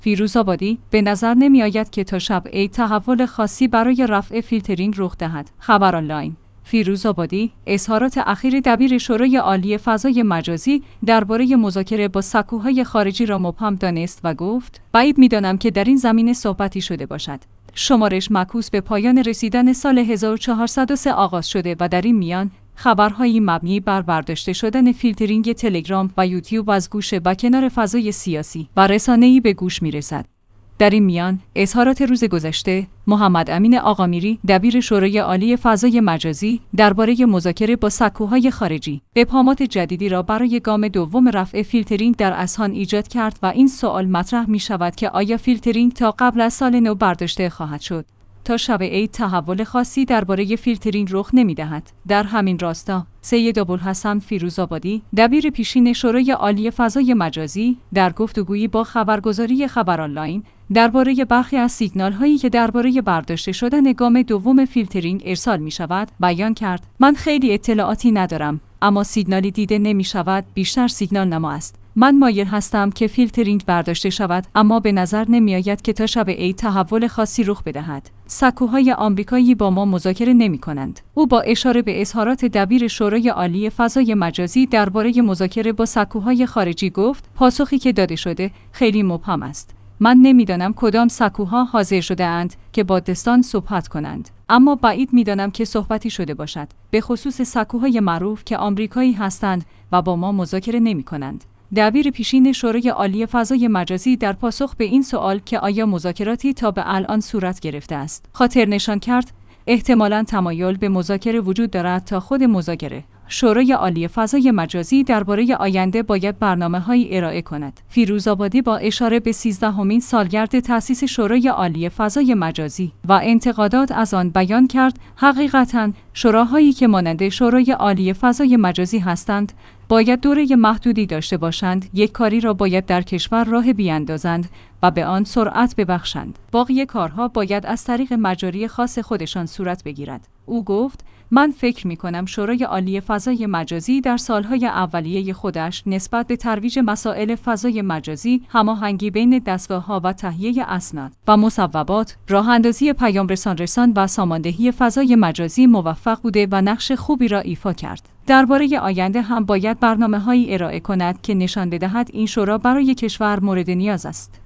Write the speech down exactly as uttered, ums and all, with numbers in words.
فیروزآبادی: به نظر نمی آید که تا شب عید تحول خاصی برای رفع فیلترینگ رخ دهد. خبر آنلاین. فیروزآبادی اظهارات اخیر دبیر شورای عالی فضای مجازی درباره مذاکره با سکوهای خارجی را مبهم دانست و گفت: بعید می‌دانم که در این زمینه صحبتی شده باشد. شمارش معکوس به پایان رسیدن سال هزار و چهارصد و سه آغاز شده و در این میان خبرهایی مبنی بر برداشته شدن فیلترینگ تلگرام و یوتیوب از گوشه و کنار فضای سیاسی و رسانه‌ای به گوش می‌رسد. در این میان اظهارات روز گذشته محمد امین آقامیری دبیر شورای عالی فضای مجازی درباره مذاکره با سکوهای خارجی ابهامات جدیدی را برای گام دوم رفع فیلترینگ در اذهان ایجاد کرد و این سوال مطرح می شود که آیا فیلترینگ تا قبل از سال نو برداشته خواهد شد؟ تا شب عید تحول خاصی درباره فیلترینگ رخ نمی‌دهد. در همین راستا سید ابوالحسن فیروزآبادی دبیر پیشین شورای عالی فضای مجازی در گفتگویی با خبرگزاری خبر آنلاین درباره برخی از سیگنال‌هایی که درباره برداشته شدن گام دوم فیلترینگ ارسال می‌شود بیان کرد: من خیلی اطلاعاتی ندارم، اما سیگنالی دیده نمی‌شود، بیشتر سیگنال نما است. من مایل هستم که فیلترینگ برداشته شود، اما به نظر نمی‌آید که تا شب عید تحول خاصی رخ بدهد. سکوهای آمریکایی با ما مذاکره نمی‌کنند. او با اشاره به اظهارات دبیر شورای عالی فضای مجازی درباره مذاکره با سکوهای خارجی گفت: پاسخی که داده شده خیلی مبهم است. من نمی‌دانم کدام سکوها حاضر شده اند که با دستان صحبت کنند، اما بعید می‌دانم که صحبتی شده باشد، به خصوص سکوهای معروف که آمریکایی هستند و با ما مذاکره نمی‌کنند. دبیر پیشین شورای عالی فضای مجازی در پاسخ به این سوال که آیا مذاکراتی تا به الان صورت گرفته است، خاطر نشان کرد: احتمالاً تمایل به مذاکره وجود دارد تا خود مذاکره. شورای عالی فضای مجازی درباره آینده باید برنامه‌هایی ارائه کند. فیروزآبادی با اشاره به سیزدهمین سالگرد تأسیس شورای عالی فضای مجازی و انتقادات از آن بیان کرد: حقیقتاً شوراهایی که مانند شورای عالی فضای مجازی هستند باید دوره محدودی داشته باشند، یک کاری را باید در کشور راه بیاندازند و به آن سرعت ببخشند. باقی کارها باید از طریق مجاری خاص خودشان صورت بگیرد. او گفت: من فکر می کنم شورای عالی فضای مجازی در سالهای اولیه خودش نسبت به ترویج مسائل فضای مجازی، هماهنگی بین دستگاه‌ها و تهیه اسناد و مصوبات، راه‌اندازی پیام رسان رسان و ساماندهی فضای مجازی موفق بوده و نقش خوبی را ایفا کرد. درباره آینده هم باید برنامه‌هایی ارائه کند که نشان بدهد این شورا برای کشور مورد نیاز است.